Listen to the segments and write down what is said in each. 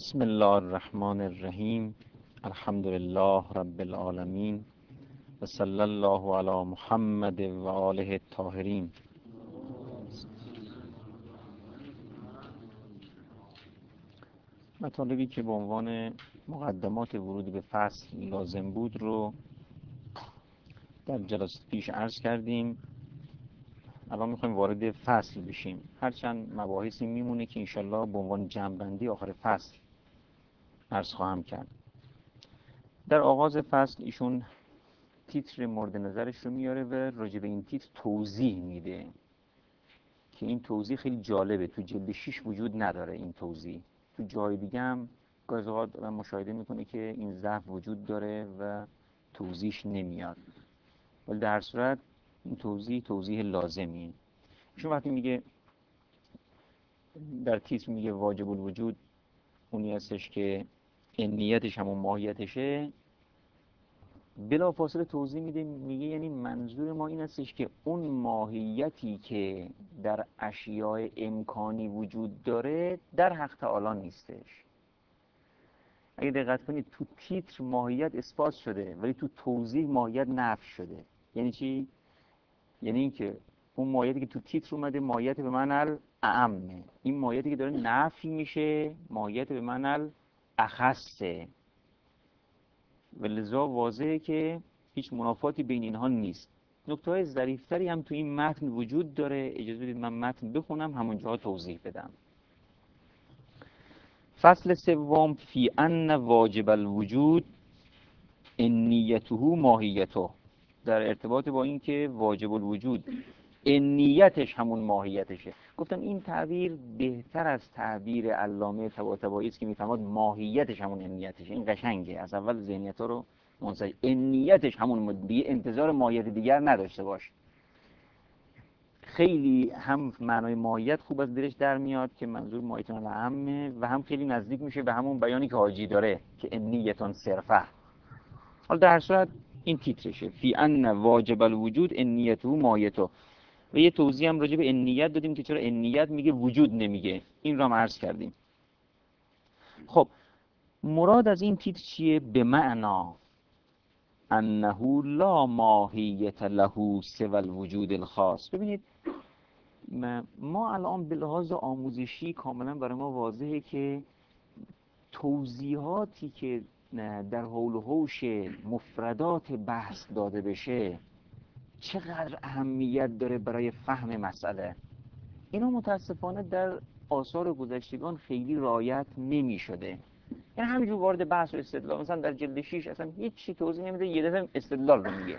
بسم الله الرحمن الرحیم. الحمد لله رب العالمین و صلی الله علی محمد و آله الطاهرین. مطالبی که به عنوان مقدمات ورود به فصل لازم بود رو در جلسات پیش عرض کردیم. الان میخوایم وارد فصل بشیم. هرچند مباحثی میمونه که انشالله به عنوان جمع‌بندی آخر فصل عرض خواهم کرد. در آغاز فصل ایشون تیتر مورد نظرش رو میاره و راجع به این تیتر توضیح میده که این توضیح خیلی جالبه. تو جلد 6 وجود نداره این توضیح. تو جای دیگه هم گاهی اوقات آدم مشاهده میکنه که این ضعف وجود داره و توضیحش نمیاد، ولی در هر صورت این توضیح لازمیه. ایشون وقتی میگه در تیتر میگه واجب الوجود اونی هستش که نیتش همون ماهیتشه، بلا فاصله توضیح میده، میگه یعنی منظور ما این هستش که اون ماهیتی که در اشیاء امکانی وجود داره در حق تعالی نیستش. اگه دقت کنید تو تیتر ماهیت اثبات شده ولی تو توضیح ماهیت نفی شده. یعنی چی؟ یعنی اینکه اون ماهیتی که تو تیتر اومده ماهیت به معنی اعمه، این ماهیتی که داره نفی میشه ماهیت به معنی اخصه، و لذا واضحه که هیچ منافاتی بین اینها نیست. نکته‌های ظریف‌تری هم تو این متن وجود داره. اجازه بدید من متن بخونم همونجا توضیح بدم. فصل سوم فی ان واجب الوجود نیته ماهیته. در ارتباط با این که واجب الوجود نیتش همون ماهیتشه. گفتم این تعبیر بهتر از تعبیر علامه طباطبایی است که میفهمد ماهیتش همون نیتشه. این قشنگه، از اول ذهنیت‌ها رو منسجم. نیتش همون دیگه، انتظار ماهیت دیگر نداشته باش. خیلی هم معنای ماهیت خوب از دلش در میاد که منظور ماهیت عامه، و هم خیلی نزدیک میشه به همون بیانی که حاجی داره که نیتون صرفه. حالا در هر صورت این تیترشه فی ان واجب الوجود نیته ماهیته. و یه توضیح هم راجع به نیت دادیم که چرا نیت میگه وجود نمیگه. این رو هم عرض کردیم. خب مراد از این تیتر چیه؟ به معنا انه لا ماهیت له سوى الوجود الخاص. ببینید ما الان به لحاظ آموزشی کاملا برای ما واضحه که توضیحاتی که در حول و حوش مفردات بحث داده بشه چقدر اهمیت داره برای فهم مسئله. اینا متاسفانه در آثار گذشتگان خیلی رعایت نمی شده. یعنی همینجور وارد بحث و استدلال، مثلا در جلد 6 اصلا هیچ چی توضیح نمیده، یه دفعه استدلال رو میگه.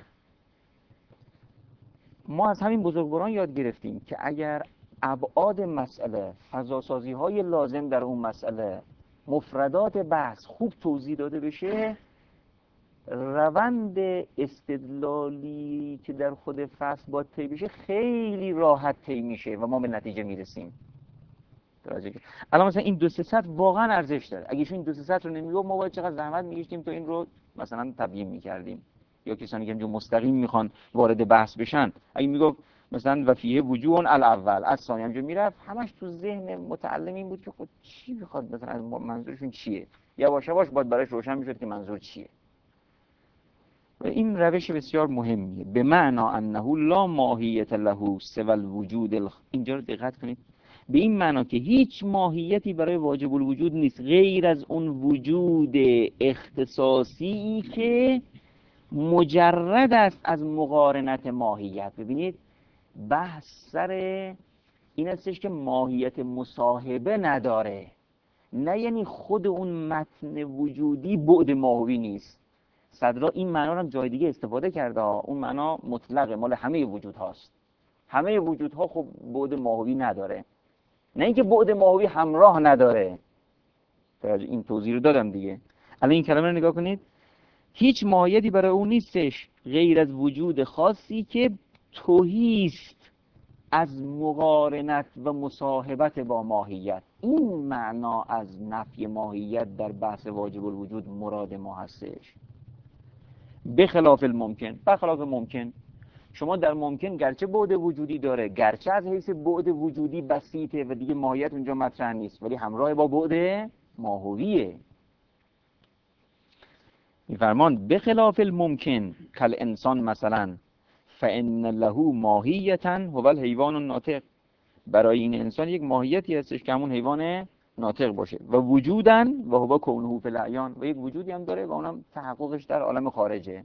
ما از همین بزرگواران یاد گرفتیم که اگر ابعاد مسئله، فضاسازی های لازم در اون مسئله، مفردات بحث خوب توضیح داده بشه، روند استدلالی که در خود فصل باید طی بشه خیلی راحت طی میشه و ما به نتیجه میرسیم. الان مثلا این دو سه سطر واقعا ارزش داره. اگه این دو سه سطر رو نمیگفت ما باید چقدر زحمت میکشیدیم تا این رو مثلا تبیین میکردیم. یا کسانی که اینجا مستقیم میخوان وارد بحث بشن، اگه میگفت مثلا و فیه وجوه الاول از ثانی همجا میرفت، همش تو ذهن متعلم این بود که خود چی میخواد، مثلا منظورشون چیه. یواش یواش باید براش روشن میشد که منظور چیه. و این روش بسیار مهمیه. به معنا انه لا ماهیت له سوى الوجود اینجا رو دقت کنید، به این معنا که هیچ ماهیتی برای واجب الوجود نیست غیر از اون وجود اختصاصی که مجرد است از مقارنت ماهیت. ببینید بحث سر این استش که ماهیت مصاحبه نداره، نه یعنی خود اون متن وجودی بعد ماهوی نیست. صدرا این معنا رو جای دیگه استفاده کرده. اون معنا مطلقه، مال همه وجود هاست. همه وجودها خب بعد ماهوی نداره، نه اینکه بعد ماهوی همراه نداره. این توضیح رو دادم دیگه. الان این کلمه رو نگاه کنید، هیچ ماهیتی برای اون نیستش غیر از وجود خاصی که تهیست از مقارنت و مصاحبت با ماهیت. این معنا از نفی ماهیت در بحث واجب الوجود مراد ما هستش. بخلاف الممکن، برخلاف ممکن، شما در ممکن گرچه بعد وجودی داره، گرچه از حیث بعد وجودی بسیطه و دیگه ماهیت اونجا مطرح نیست، ولی همراه با بعد ماهویه. میفرمان بخلاف الممکن کل انسان مثلا فان له ماهیتا هو الحیوان الناطق، برای این انسان یک ماهیتی هستش که همون حیوان ناطق باشه، و وجودن و هو کونه فی الاعیان، و یک وجودی هم داره و اونم تحققش در عالم خارجه.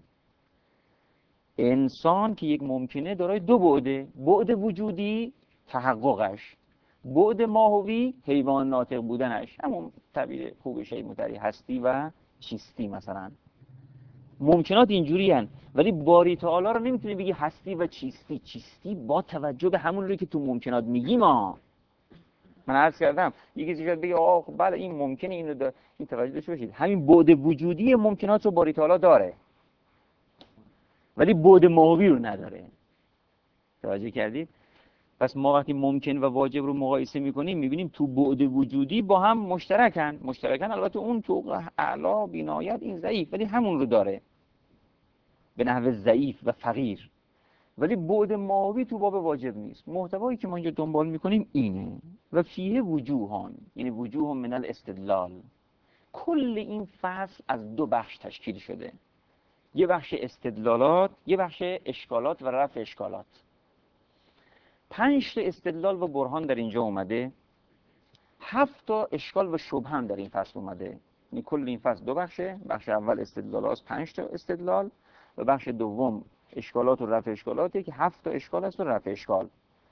انسان که یک ممکنه دارای دو بعده، بعد وجودی تحققش، بعد ماهوی حیوان ناطق بودنش، همون تعبیر خوبش متری هستی و چیستی. مثلا ممکنات اینجوری هن، ولی باری تعالی رو نمیتونی بگی هستی و چیستی. چیستی با توجه به همون رو که تو ممکنات میگیم. من عرض کردم یکی شاید بگه آه خب بله این ممکنه، اینو داره، این توجه داشته باشید همین بعد وجودی ممکنات رو باری تعالی داره، ولی بعد ماهوی رو نداره. توجه کردید؟ پس ما وقتی ممکن و واجب رو مقایسه میکنیم میبینیم تو بعد وجودی با هم مشترکن. البته اون تو اعلا بینایت این ضعیف، ولی همون رو داره به نحو ضعیف و فقیر، ولی بعد ماهوی تو باب واجب نیست. محتوایی که ما اینجا دنبال میکنیم اینه و فیه وجوهان، یعنی وجوه من الاستدلال. کل این فصل از دو بخش تشکیل شده، یه بخش استدلالات، یه بخش اشکالات و رفع اشکالات. 5 تا استدلال و برهان در اینجا اومده، 7 تا اشکال و شبهه هم در این فصل اومده. یعنی کل این فصل دو بخشه، بخش اول استدلالات 5 تا استدلال و بخش دوم اشکالات و رفع اشکالاته که 7 تا اشکال هست و رفع اشکال.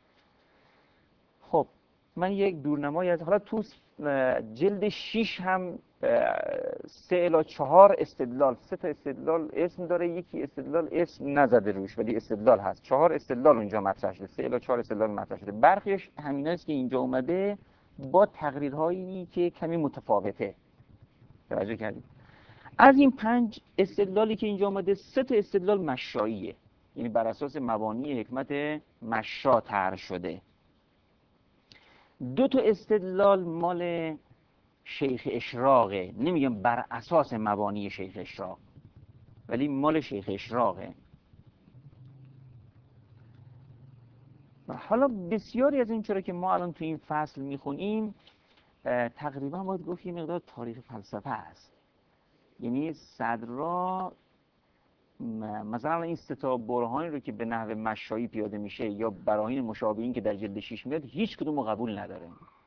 خب من یک دورنمایی از حالا تو جلد 6 هم 3 الی 4 استدلال، 3 تا استدلال اسم داره، یکی استدلال اسم نزده روش ولی استدلال هست. 4 استدلال اونجا مطرح شده، 3 الی 4 استدلال مطرح شده. برخیش همیناست که اینجا اومده با تقریرهایی که کمی متفاوته. توجه کردید؟ از این 5 استدلالی که اینجا اومده 3 تا استدلال مشاییه، یعنی بر اساس مبانی حکمت مشا طرح شده. 2 تا استدلال مال شیخ اشراقه، نمیگم بر اساس مبانی شیخ اشراق، ولی مال شیخ اشراقه. حالا بسیاری از این چرا که ما الان تو این فصل میخونیم تقریبا باید گفت یه مقدار تاریخ فلسفه است. یعنی صدرا مثلا این 3 تا برهانی رو که به نحو مشایی پیاده میشه یا براهین مشابهین که در جلد 6 میاد، هیچ کدوم رو قبول نداره.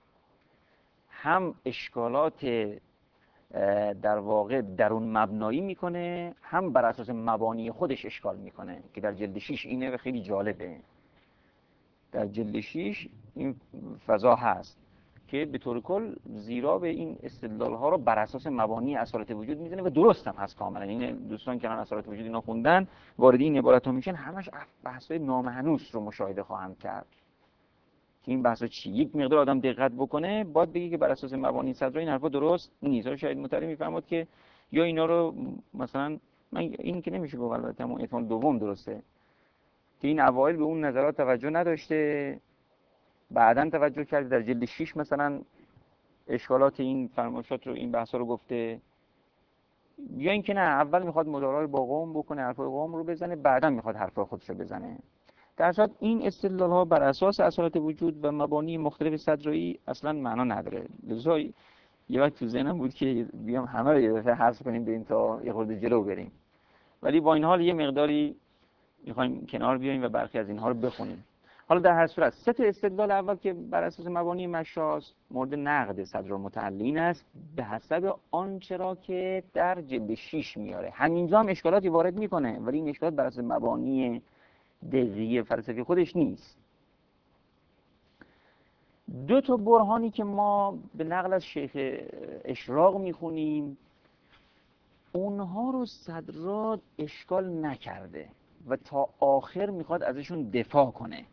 هم اشکالات در واقع درون مبنایی میکنه، هم بر اساس مبانی خودش اشکال میکنه که در جلد 6 اینه و خیلی جالبه. در جلد 6 این فضا هست که به طور کل زیرا به این استدلال ها رو بر اساس مبانی اصالت وجود میزنه و درست هم هست کاملا. این دوستان که الان اصالت وجود اینا خوندن وارد این عبارت ها میشن، همش بحث‌های نامحنوس رو مشاهده خواهند کرد که این بحثا چی. یک مقدار آدم دقت بکنه باید بگه که بر اساس مبانی صدر این حرفا درست نیست. شاید مطالعه میفهمد که یا اینا رو مثلا، من این که نمیشه گفت البته اون احتمال دوم درسته که این اوایل به اون نظرات توجه نداشته، بعداً توجه کرده در جلد 6 مثلا اشکالات این فرمایشات رو، این بحثا رو گفته، یا اینکه نه اول میخواد مدارای با قوم بکنه، حرفای قوم رو بزنه، بعداً میخواد حرفای خودش رو بزنه. در صورت این استدلال ها بر اساس اصالت وجود و مبانی مختلف صدرایی اصلا معنا نداره. لذا یه وقت تو ذهنم بود که بیام همه رو یه دفعه حذف کنیم بریم تا یه خورده جلو بریم، ولی با این حال یه مقداری میخوایم کنار بیاییم و برخی از اینها رو بخونیم. حالا در هر صورت 3 تا استدلال اول که بر اساس مبانی مشاست مورد نقد صدرالمتعلین است به حسب آنچه را که در جلد 6 میاره. همینجا هم اشکالاتی وارد میکنه ولی این اشکالات بر اساس مبانی دقیقی فلسفی خودش نیست. 2 تا برهانی که ما به نقل از شیخ اشراق میخونیم اونها رو صدرا اشکال نکرده و تا آخر میخواد ازشون دفاع کنه،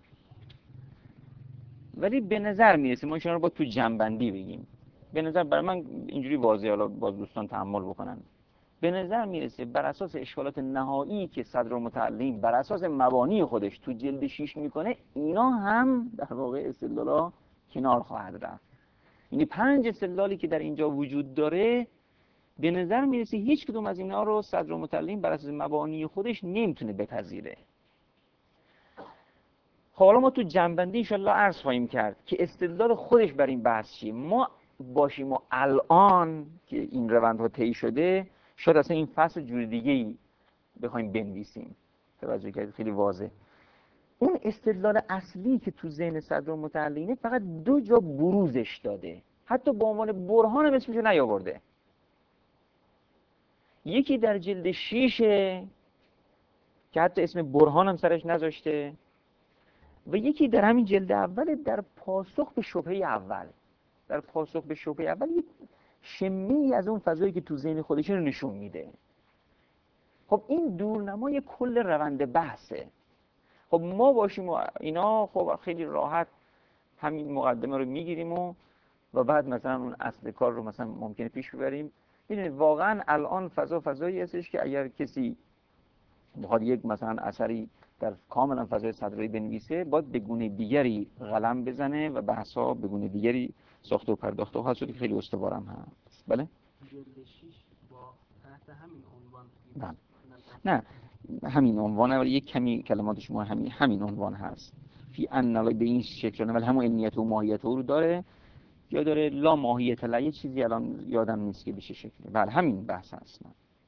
ولی به نظر میرسه ما ایشون رو با تو جنبندی بگیم، به نظر برای من اینجوری واضحه، حالا باز دوستان تأمل بکنن، به نظر میرسه بر اساس اشکالات نهایی که صدرالمتعلین بر اساس مبانی خودش تو جلد 6 میکنه اینا هم در واقع استدلالا کنار خواهد رفت. یعنی 5 استدلالی که در اینجا وجود داره به نظر میرسه هیچ کدوم از اینا رو صدرالمتعلین بر اساس مبانی خودش نمیتونه بپذیره. حالا ما تو جنبندی انشالله عرض خواهیم کرد که استدلال خودش بر این بحث چیه. ما باشیم و الان که این روندها طی شده شاید اصلا این فصل جور دیگه‌ای بخوایم بنویسیم. توجه کردید؟ خیلی واضح. اون استدلال اصلی که تو ذهن صدرالمتعلقینه فقط 2 جا بروزش داده، حتی به عنوان برهان هم اسمشو نیاورده. یکی در جلد 6 که حتی اسم برهان هم سرش نذاشته، و یکی در همین جلد اول در پاسخ به شبهه اول. در پاسخ به شبهه اول یک شمه‌ای از اون فضایی که تو ذهن خودش رو نشون میده. خب این دورنمای کل روند بحثه. خب ما باشیم و اینا خب خیلی راحت همین مقدمه رو میگیریم و بعد مثلا اون اصل کار رو مثلا ممکنه پیش ببریم. ببینید واقعا الان فضایی هستش که اگر کسی بخواد یک مثلا اثری در کاملا فضای صدرایی بنویسه، باید به گونه دیگری قلم بزنه و بحثا به گونه دیگری ساخته و پرداخته خواهد شد که خیلی استوارم هست. بله؟ جلد 6 با تحت همین عنوان. بله. نه همین عنوانه، ولی یک کمی کلمات شما همین عنوان هست. فی ان به این شکل، ولی همون علمیت و ماهیت رو داره یا داره لا ماهیت لا، یه چیزی الان یادم نیست که بشه شکلی. بله همین بحث هست.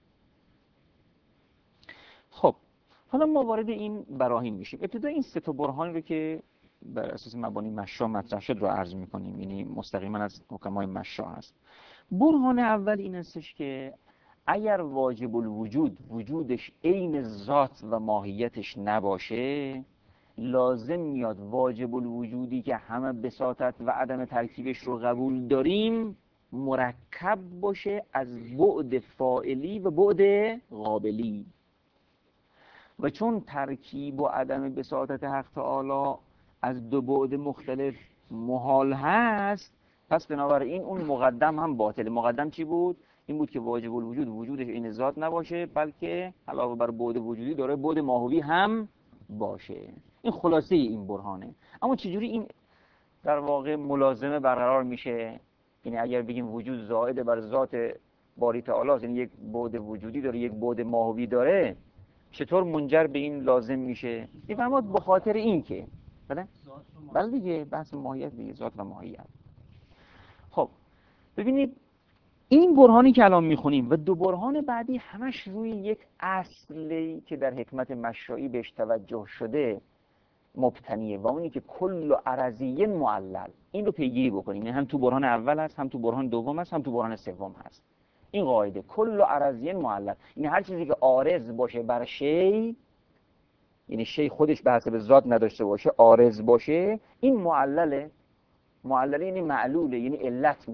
خب حالا ما وارد این براهین میشیم. ابتدا این 3 تا برهانی رو که بر اساس مبانی مشا مطرح شد رو عرض میکنیم، یعنی مستقیما از حکمای مشا هست. برهان اول این هستش که اگر واجب الوجود وجودش عین ذات و ماهیتش نباشه، لازم میاد واجب الوجودی که همه بساطت و عدم ترکیبش رو قبول داریم مرکب باشه از بعد فاعلی و بعد قابلی. و چون ترکیب و عدم بساطت حق تعالی از 2 بعد مختلف محال هست، پس بنابراین اون مقدم هم باطله. مقدم چی بود؟ این بود که واجب الوجود وجودش این ذات نباشه، بلکه علاوه بر بعد وجودی داره بعد ماهوی هم باشه. این خلاصه این برهانه. اما چجوری این در واقع ملازمه برقرار میشه؟ یعنی اگر بگیم وجود زائد بر ذات باری تعالی، یعنی یک بعد وجودی داره یک بعد ماهوی داره، چطور منجر به این لازم میشه؟ میفرماد به خاطر این که بله دیگه بحث ماهیت دیگه، ذات و ماهیت. خب ببینید این برهانی که الان میخونیم و 2 برهان بعدی همش روی یک اصلی که در حکمت مشایی بهش توجه شده مبتنیه، و اونی که کل عرضی معلل. این رو پیگیری بکنیم، یعنی هم تو برهان اول هست، هم تو برهان دوم هست، هم تو برهان سوم هست. این قاعده کل عرضی معلل، یعنی هر چیزی که عارض باشه بر شی، یعنی شی خودش به حسب ذات نداشته باشه، عارض باشه، این معلله. معلله یعنی معلوله، یعنی علت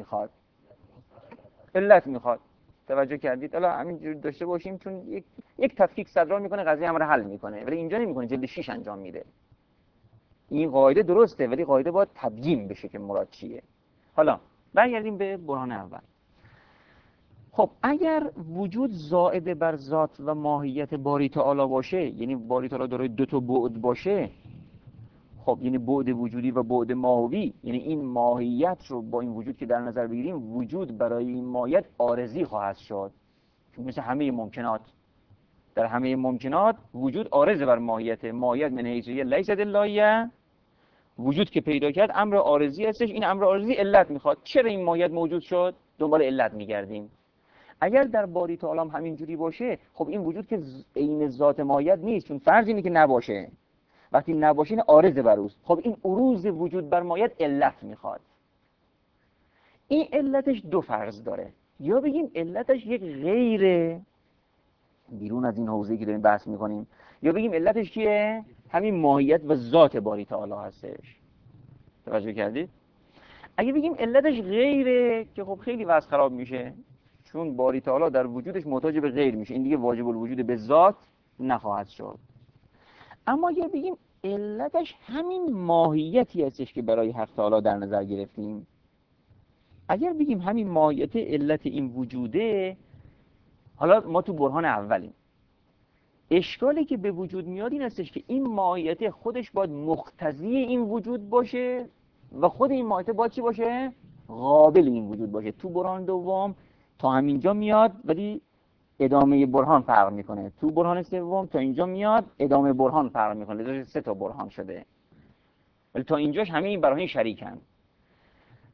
میخواد. توجه کردید؟ حالا همینجوری داشته باشیم چون یک تفکیک صدرا میکنه، قضیه هم رو حل میکنه، ولی اینجا نمیکنه، جلد 6 انجام میده. این قاعده درسته، ولی قاعده باید تبیین بشه که مراد چیه. حالا برگردیم به برهان اول. خب اگر وجود زائد بر ذات و ماهیت باری تعالی باشه، یعنی باری تعالی داره 2 تا بعد باشه، خب یعنی بعد وجودی و بعد ماهوی، یعنی این ماهیت رو با این وجود که در نظر بگیریم، وجود برای این ماهیت عارضی خواهد شد. چون مثل همه ممکنات، در همه ممکنات وجود عارض بر ماهیت من حیثیه لیس دلایه. وجود که پیدا کرد امر عارضی هستش، این امر عارضی علت میخواد. چرا این ماهیت موجود شد؟ دنبال علت میگردیم. اگر در باری تعالی هم همینجوری باشه، خب این وجود که عین ذات ماهیت نیست، چون فرض اینه که نباشه. وقتی نباشه این عارض بر اوست. خب این عروض وجود بر ماهیت علت میخواد. این علتش 2 فرض داره. یا بگیم علتش یک غیر بیرون از این حوزه‌ای که داریم بحث میکنیم، یا بگیم علتش چیه؟ همین ماهیت و ذات باری تعالی هستش. توجه کردید؟ اگه بگیم علتش غیره، که خب خیلی وضع خراب میشه، چون باری تعالی در وجودش محتاج به غیر میشه، این دیگه واجب الوجود به ذات نخواهد شد. اما اگه بگیم علتش همین ماهیتی هستش که برای حق تعالی در نظر گرفتیم، اگر بگیم همین ماهیت علت این وجوده، حالا ما تو برهان اولیم. اشکالی که به وجود میاد این هستش که این ماهیت خودش باید مقتضی این وجود باشه و خود این ماهیت باید چی باشه؟ قابل این وجود باشه. تو برهان دوم تا همینجا میاد، ولی ادامه برهان فرق میکنه. تو برهان سوم تا اینجا میاد، ادامه برهان فرق میکنه. لذا 3 تا برهان شده، ولی تا اینجاش همه این براهین شریکن.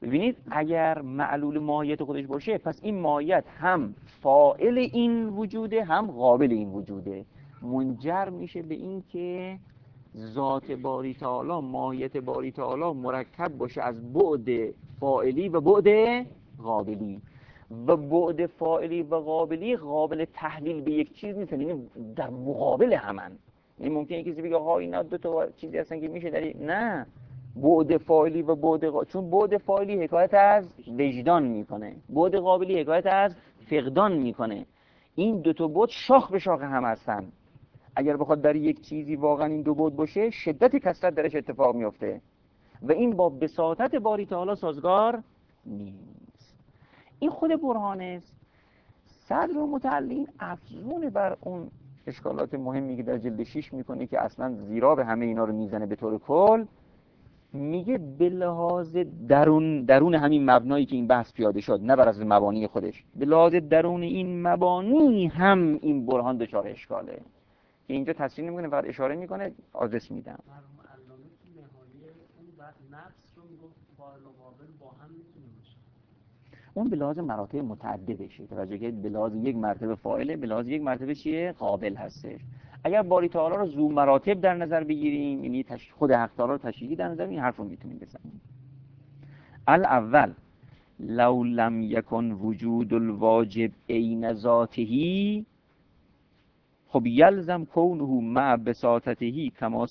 ببینید اگر معلول ماهیت خودش باشه، پس این ماهیت هم فاعل این وجوده هم قابل این وجوده، منجر میشه به این که ذات باری تعالی، ماهیت باری تعالی مرکب باشه از بعد فاعلی و بعد قابلی، و بعد فاعلی و قابلی قابل تحلیل به یک چیز نیست، یعنی در مقابل همن. یعنی ممکنه کسی بگه ها اینا دو تا چیزی هستن که میشه در نه، بعد فاعلی و چون بعد فاعلی حکایت از وجدان میکنه، بعد قابلی حکایت از فقدان میکنه. این دو تا بعد شاخ به شاخ هم هستن. اگر بخواد در یک چیزی واقعا این دو بعد باشه، شدت کثرت درش اتفاق میفته و این با بساطت باری تعالی سازگار نیست. این خود برهان است. صدر و متعلین افزون بر اون اشکالات مهمی که در جلد 6 میکنه که اصلا زیرا به همه اینا رو میزنه به طور کل، میگه به لحاظ درون همین مبنایی که این بحث پیاده شد، نه بر از مبانی خودش، به لحاظ درون این مبانی هم این برهان دچار اشکاله که اینجا تصریح نمیکنه، فقط اشاره میکنه، آدرس میدم. مرحوم علامه تو نهایه اون بعد نفس رو میگفت فاعل و قابل با هم میتونه باشه. اون به لحاظ مراتب متعددشه، توجه کنید، به لحاظ یک مرتبه فاعله، به لحاظ یک مرتبه چیه؟ قابل هستش. اگر باری تعالی رو ذو مراتب در نظر بگیریم، یعنی خود حق تعالی رو تشریحی در نظر، این حرف رو میتونیم بزنیم. الاول لو لم یکن وجود الواجب عین ذاته، خب یلزم کونه مع بساطته کما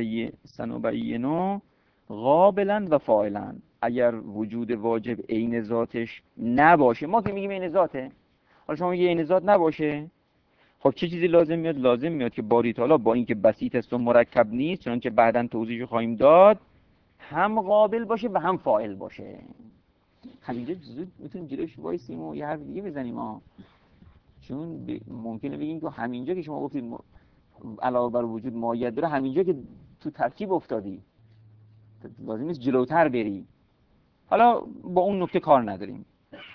سنبینو قابلا و فاعلا. اگر وجود واجب عین ذاتش نباشه، ما که میگیم عین ذاته، حالا شما میگی عین ذات نباشه، خب چه چیزی لازم میاد؟ لازم میاد که باری تعالی با اینکه بسیط است و مرکب نیست، چنانکه بعداً توضیحش خواهیم داد، هم قابل باشه و هم فاعل باشه. همینجا زود میتونیم جلوش وایسیم و یه حرف دیگه بزنیم ها، چون ممکنه بگیم که همینجا که شما گفتید علاوه بر وجود ماهیت داره، همینجا که تو ترکیب افتادی، لازم نیست جلوتر بری. حالا با اون نکته کار نداریم.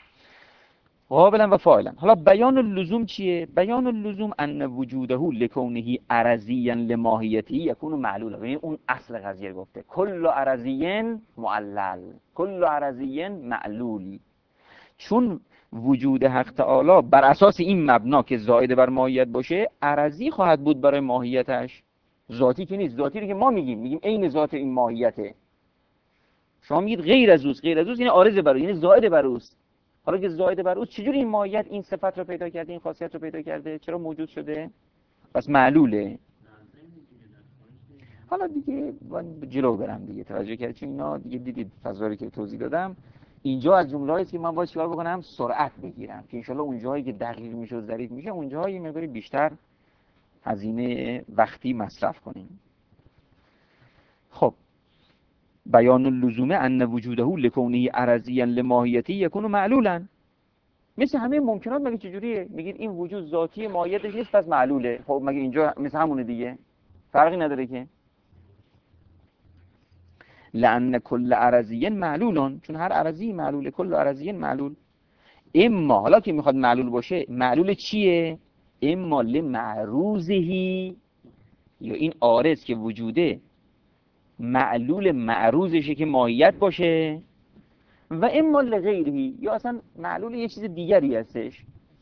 قابلا و فاعلا. حالا بیان اللزوم چیه؟ بیان اللزوم ان وجوده لکونه عرضیا لماهیته یکون معلولا. یعنی اون اصل قضیه گفته کل عرضی معلل، کل عرضی معلول. چون وجود حق تعالی بر اساس این مبنا که زائد بر ماهیت باشه، عرضی خواهد بود برای ماهیتش، ذاتی که نیست. ذاتی رو که ما میگیم عین ذات این ماهیته، شما میگید غیر از اوست، غیر از اوست یعنی عارض بر او، یعنی زائد بر اوست. حالا که زائد بر اوست، چجوری این ماهیت این صفت رو پیدا کرده، این خاصیت رو پیدا کرده، چرا موجود شده؟ پس معلوله. حالا دیگه من جلو برم دیگه، توجه کردید، چون اینا دیگه دیدید فضایی که توضیح دادم. اینجا از جمله‌ای است که من باید چیکار بکنم؟ سرعت بگیرم که ان شاءالله اون جایی که دقیق میشه و ظریف میشه، اون جایی مقداری بیشتر هزینه وقتی مصرف کنیم. خب بیان اللزوم ان وجوده لکونه عرضیا لماهیته یکون معلولا. مثل همه ممکنات مگه چجوریه؟ میگید این وجود ذاتی ماهیتش نیست پس معلوله. خب مگه اینجا مثل همونه دیگه، فرقی نداره که. لأن کل عرضی معلولون، چون هر عرضی معلوله، کل عرضی معلول. اما حالا که میخواد معلول باشه، معلول چیه؟ اما لمعروضهی، یا این عارض که وجوده معلول معروضشه که ماهیت باشه، و اما لغیرهی، یا اصلا معلول یه چیز دیگری هستش.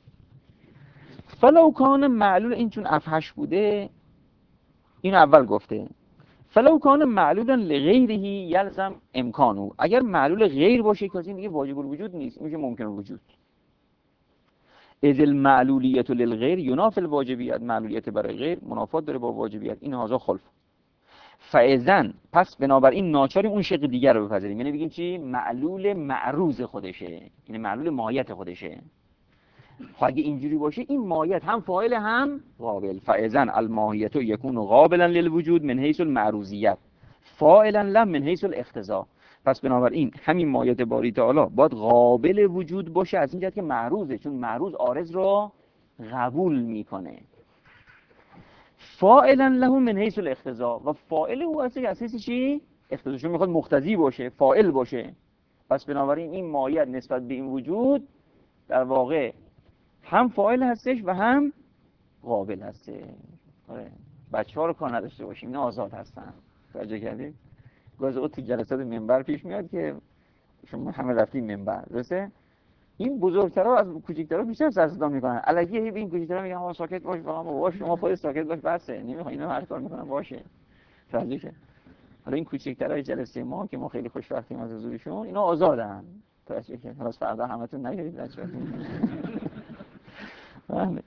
فلو کان معلول، این چون افحش بوده این اول گفته، فلو کان معلولا لغیرهی یلزم امکانو. اگر معلول غیر باشه که این دیگه واجب الوجود نیست، میشه ممکن الوجود. اذ المعلولیت للغیر ینافی الواجبیت، معلولیت برای غیر منافات داره با واجبیت. این هازا خلف. فاذن، پس بنابراین ناچاریم اون شق دیگر رو بپذیریم، یعنی بگیم چی؟ معلول معروض خودشه، یعنی معلول ماهیت خودشه. خب اگه اینجوری باشه این ماهیت هم فاعل هم قابل. فاذن الماهیت یکون قابلا للوجود من حیث المعروضیت، فاعلا لا من حیث الاقتضا. پس بنابراین همین ماهیت باری تعالی باید قابل وجود باشه از این جهت که معروضه، چون معروض عارض رو قبول میکنه. فاعلا له من حیث الاقتضا، و فاعل او از حیث چی؟ اقتضا، چون میخواد مقتضی باشه، فاعل باشه. پس بنابراین این ماهیت نسبت به این وجود در واقع هم فاعل هستش و هم قابل هستش. آره، بچه‌ها رو کار نداشته باشیم، اینا آزاد هستن. توجه کردید؟ گاز تو جلسات منبر پیش میاد که شما همه رفتین منبر، درسته؟ این بزرگترها از کوچیک‌ترها بیشتر سر صدا میکنن. الکی به این کوچیک‌ترها میگن آقا ساکت باش، بابا شما خودت ساکت باش، بسه نمیخوام اینا هر کار میکنن باشه. توجه کن. حالا این کوچیک‌ترهای جلسه ما که ما خیلی خوشبختیم از حضورشون، اینا آزادن. توجه کن. خلاص فردا همتون نگیرید بچه‌ها. بله.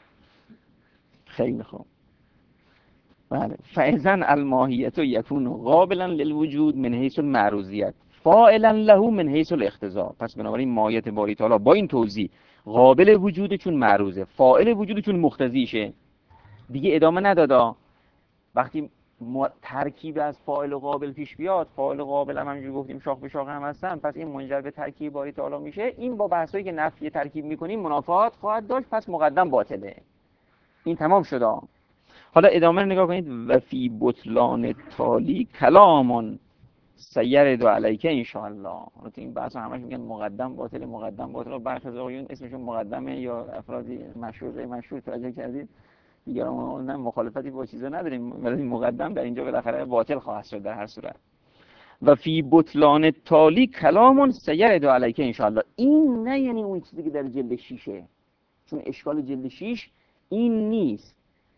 خیلی خوب. بله. فاذن الماهیت یکون قابلا للوجود من حیث المعروضیت فاعلا له من حیث الاقتضا. پس بنابراین ماهیت باری تعالی با این توضیح قابل وجود چون معروضه، فاعل وجود چون مقتضیشه. دیگه ادامه ندادا. وقتی ترکیب از فاعل و قابل پیش بیاد، فاعل و قابل هم همینجوری گفتیم شاخ به شاخ هم هستن، پس این منجر به ترکیب باری تعالی میشه. این با بحثایی که نفی ترکیب میکنیم منافات خواهد داشت، پس مقدم باطله. این تمام شد. حالا ادامه رو نگاه کنید. و فی بطلان تالی کلامان سیرد علیکه انشاءالله. حالا تو این بحث همش میگن مقدم باطل، مقدم باطل. برخی از آقایون اسمشون مقدمه یا افرادی مشهور توجه کردید دیگه ما مخالفتی با چیزا نداریم، ولی مقدم در اینجا بالاخره باطل خواهد شد در هر صورت. و فی بطلان تالی کلامان سیرد علیکه انشاءالله. این نه یعنی اون چیزی که در جلد 6، چون اشکال جلد 6 این نیست.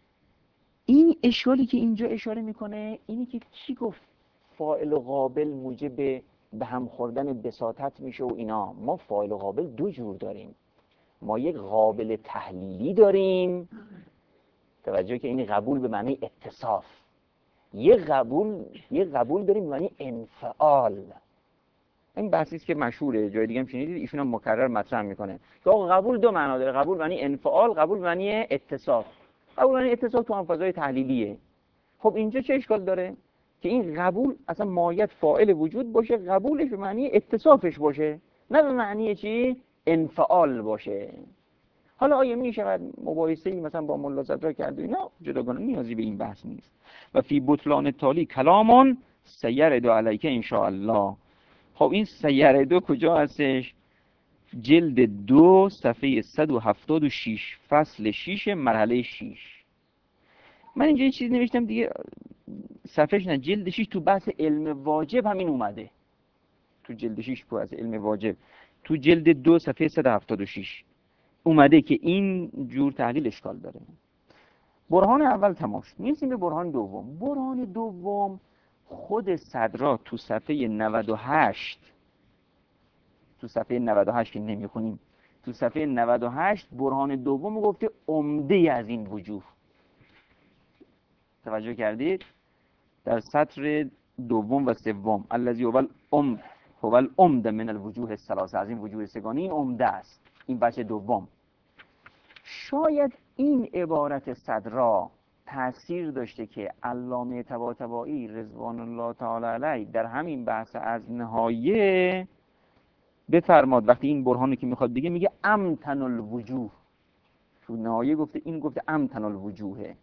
این اشکالی که اینجا اشاره میکنه اینی که کی گفت فاعل و قابل موجب به هم خوردن بساطت میشه و اینا. ما فاعل و قابل دو جور داریم. ما یک قابل تحلیلی داریم، توجه که این قبول به معنی اتصاف. یک قبول داریم به معنی انفعال. این بحثی است که مشهوره، جای دیگه هم شنیدید، ایشون هم مکرر مطرح میکنه که آقا قبول دو معنا داره. قبول معنی انفعال، قبول معنی اتصاف. قبول معنی اتصاف تو هم فضای تحلیلیه. خب اینجا چه اشکال داره که این قبول اصلا ماهیت فاعل وجود باشه، قبولش به معنی اتصافش باشه، نه به معنی چی؟ انفعال باشه. حالا آیا می شود مباحثه‌ای مثلا با ملا صدرا کرد و اینا جداگانه، نیازی به این بحث نیست. و فی بطلان تالی کلامان سیرد علیک ان شاء الله. خب این سیرد کجا هستش؟ جلد 2 صفحه 176 فصل 6 مرحله 6. من اینجا یه چیز نوشتم دیگه، صفحهش نه، جلد 6 تو بحث علم واجب همین اومده. تو جلد 6 تو بحث علم واجب تو جلد 2 صفحه 176 اومده که این جور تحلیل اشکال داره. برهان اول تمام شد. میرسیم به برهان دوم. برهان دوم خود صدرا تو صفحه 98، تو صفحه 98 که نمیخونیم، تو صفحه 98 برهان دوم گفته عمده از این وجوه. توجه کردید؟ در سطر دوم و سوم الذی هو العمده من الوجوه الثلاثه، از این وجوه سگانه این عمده است. این بچه دوم. شاید این عبارت صدرا تأثیر داشته که علامه طباطبایی رضوان الله تعالی علیه در همین بحث از نهایه بفرماد وقتی این برهانی که میخواد بگه میگه امتن الوجوه. تو نهایه گفته، این گفته امتن الوجوه.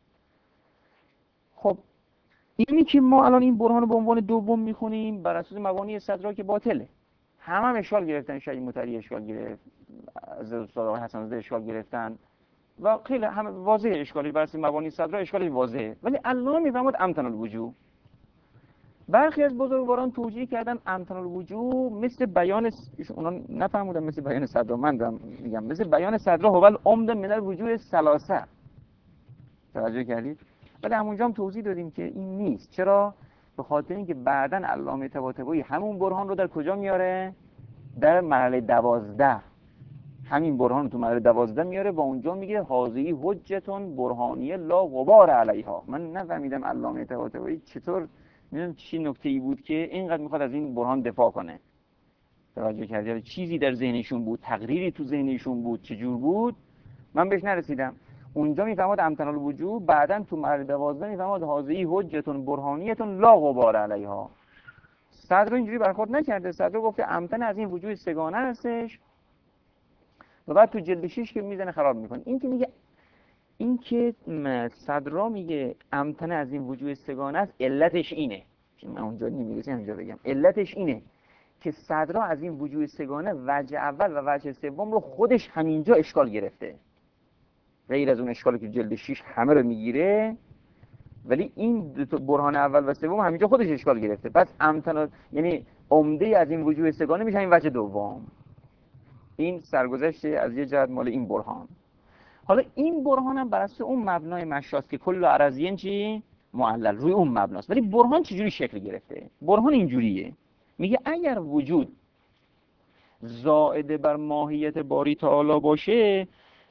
خب اینی که ما الان این برهان به عنوان دوم میخونیم بر اساس مبانی صدرا که باطله. هم اشکال گرفتن، شیخ مطری اشکال گرفت، از استاد آقای حسن زاده اشکال گرفتن و خیلی همه واضحه اشکالی بر اساس مبانی صدرا اشکالی واضحه، ولی علامه میفرماد امتن الوجوه. برخی از بزرگواران توجیه کردن امتن الوجوه مثل بیان اونا نفهمودن، مثل بیان صدرا، من دارم میگم مثل بیان صدرا هو العمده من الوجوه الثلاثه. توجه کردید؟ ولی همونجا هم توضیح دادیم که این نیست. چرا؟ به خاطر اینکه بعداً علامه طباطبایی همون برهان رو در کجا میاره؟ در مرحله 12. همین برهان رو تو مرحله 12 میاره و اونجا میگه هذه حجتون برهانیه لا غبار علیها. من نفهمیدم علامه طباطبایی چطور، میدونم چی نکته‌ای بود که اینقدر میخواد از این برهان دفاع کنه. توجه کردید؟ چیزی در ذهنشون بود، تقریری تو ذهنشون بود، چجور بود؟ من بهش نرسیدم. اونجا میفهمد امتن الوجوه، بعداً تو مرحله 12 میفهمد هذه حجتون برهانیتون لا غبار علیها. صدر اینجوری برخورد نکرده. صدر گفته امتن از این وجوه سگانه هستش و بعد تو جلد 6 که میزنه خراب میکنه. این که میگه، این که صدرا میگه امتن از این وجوه سگانه است، علتش اینه که من اونجا نمیرسم اونجا بگم. علتش اینه که صدرا از این وجوه سگانه وجه اول و وجه سوم رو خودش همینجا اشکال گرفته، غیر از اون اشکالی که جلد 6 همه رو میگیره، ولی این برهان اول و سوم همینجا خودش اشکال گرفته. پس امتن یعنی عمده از این وجوه سگانه میشه این وجه دوم. این سرگذشت از یه جهت مال این برهان. حالا این برهان هم بر اساس اون مبنای مشاست که کل عرضین چی معلل، روی اون مبناست. ولی برهان چجوری شکل گرفته؟ برهان اینجوریه، میگه اگر وجود زائد بر ماهیت باری تعالی باشه،